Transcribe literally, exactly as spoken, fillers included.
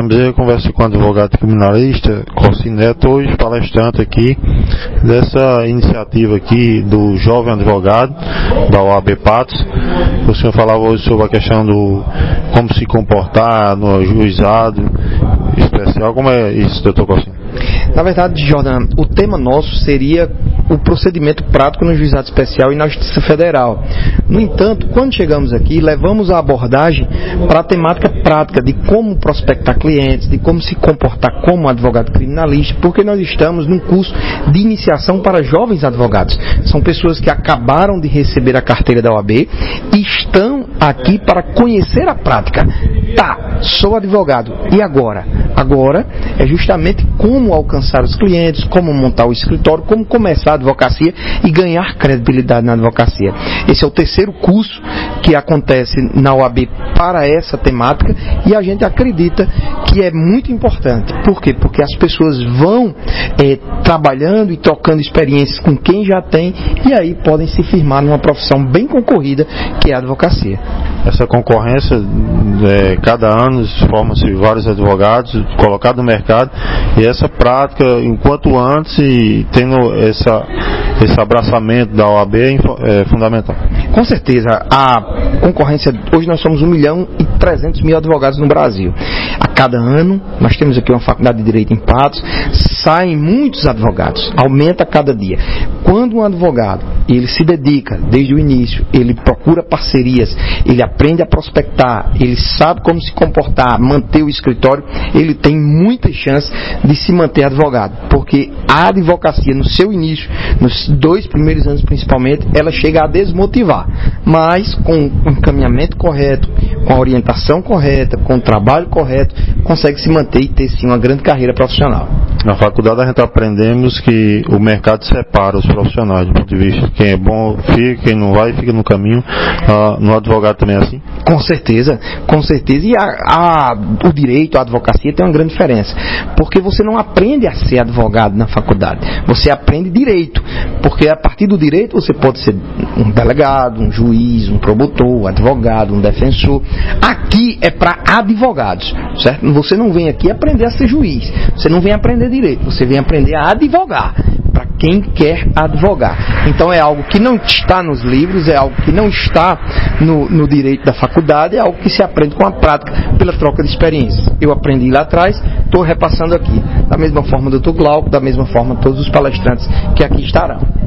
Bezerra, converso com o advogado criminalista Cossino Neto, hoje palestrante aqui dessa iniciativa aqui do jovem advogado da O A B Patos. O senhor falava hoje sobre a questão do como se comportar no juizado especial. Como é isso, doutor Cossino? Na verdade, Jordan, o tema nosso seria o procedimento prático no juizado especial e na Justiça Federal. No entanto, quando chegamos aqui, levamos a abordagem para a temática prática de como prospectar clientes, de como se comportar como advogado criminalista, porque nós estamos num curso de iniciação para jovens advogados. São pessoas que acabaram de receber a carteira da O A B e estão aqui para conhecer a prática. Tá, sou advogado. E agora? Agora é justamente como alcançar os clientes, como montar o escritório, como começar a advocacia e ganhar credibilidade na advocacia. Esse é o terceiro curso que acontece na O A B para essa temática e a gente acredita que é muito importante. Por quê? Porque as pessoas vão é, trabalhando e trocando experiências com quem já tem e aí podem se firmar numa profissão bem concorrida que é a advocacia. Essa concorrência, é, cada ano formam-se vários advogados colocados no mercado e essa prática, enquanto antes, e tendo essa, esse abraçamento da O A B é fundamental. Com certeza, a concorrência, hoje nós somos um milhão e trezentos mil advogados no Brasil. A cada ano, nós temos aqui uma faculdade de Direito em Patos, saem muitos advogados, aumenta a cada dia. Quando um advogado, ele se dedica desde o início, ele procura parcerias, ele aprende a prospectar, ele sabe como se comportar, manter o escritório, ele tem muitas chances de se manter advogado, porque a advocacia no seu início, nos dois primeiros anos principalmente, ela chega a desmotivar, mas com o encaminhamento correto, com a orientação correta, com o trabalho correto, consegue se manter e ter sim uma grande carreira profissional. Na faculdade a gente aprendemos que o mercado separa os profissionais do ponto de vista quem é bom fica, quem não vai fica no caminho. Ah, no advogado também é assim? Com certeza, com certeza. E a, a, o direito, a advocacia tem uma grande diferença, porque você não aprende a ser advogado na faculdade, você aprende direito, porque a partir do direito você pode ser um delegado, um juiz, um promotor, um advogado, um defensor. Aqui é para advogados, certo? Você não vem aqui aprender a ser juiz, você não vem aprender direito, você vem aprender a advogar, para quem quer advogar. Então é algo que não está nos livros, é algo que não está no, no direito da faculdade, é algo que se aprende com a prática, pela troca de experiências. Eu aprendi lá atrás, estou repassando aqui. Da mesma forma, doutor Glauco, da mesma forma, todos os palestrantes que aqui estarão.